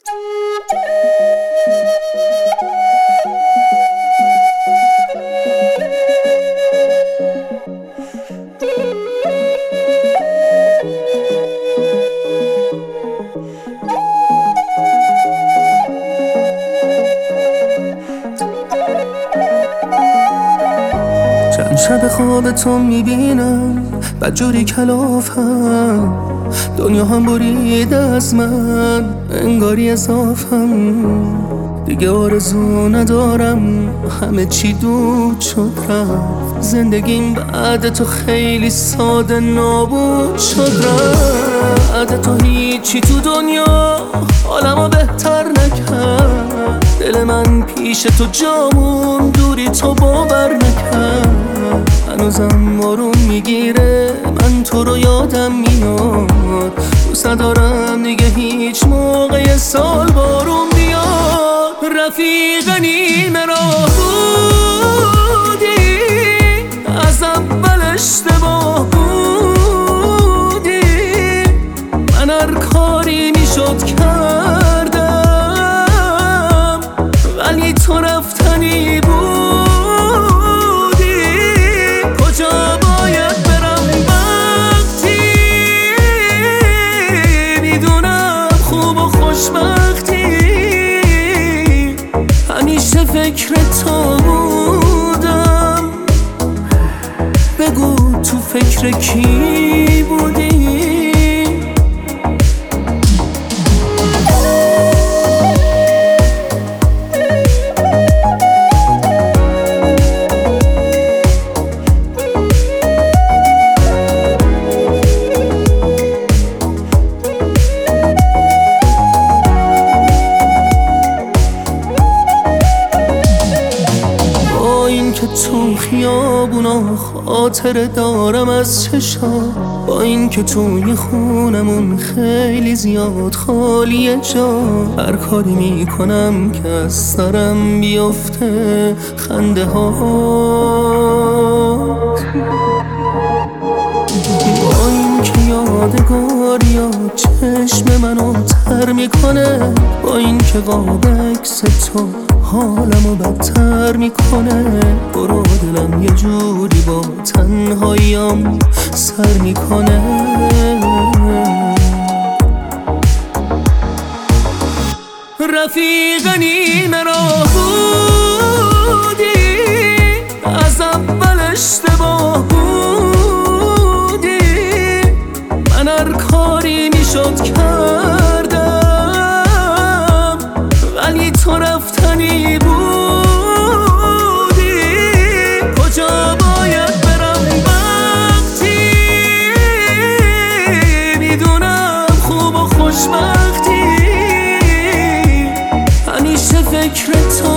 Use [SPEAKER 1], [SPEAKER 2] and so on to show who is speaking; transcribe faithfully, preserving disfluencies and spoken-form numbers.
[SPEAKER 1] چند شب خواب تو میبینم بدجوری کلافم، دنیا هم برید از من انگاری اضافم. دیگه آرزو ندارم، همه چی دود شد رفت. زندگیم بعد تو خیلی ساده نابود شد رفت. بعد تو هیچی تو دنیا حالمو بهتر نکرد. دل من پیش تو جامون، دوری تو باور نکرد. هنوزم بارون میگیره، من تو رو یادم میاد. دوست ندارم دیگه هیچ موقع سال بارون بیاد. رفیق نیمه راه بودی، از اول اشتباه بودی. من هر کاری میشد کردم، ولی تو رفتنی بودی. کجا باید برم وقتی میدونم خوب و خوشبختی؟ همیشه فکر تو بودم، بگو تو فکر کی بودی؟ که تو خیابونا خاطره دارم از چشا، با این که توی خونمون خیلی زیاد خالیه جا. هر کاری میکنم که از سرم بیفته خنده ها، با این که یادگاریا چشم منو تر میکنه. با این که قاب عکس تو حالمو بدتر میکنه. برو دلم یه جوری با تنهاییام سر میکنه. رفیق نیمه راه بودی، از اول اشتباه بودی. من هر کاری میشد کردم، ولی تو رفتنی بودی. کجا باید برم وقتی میدونم خوب و خوشبختی؟ همیشه فکر تو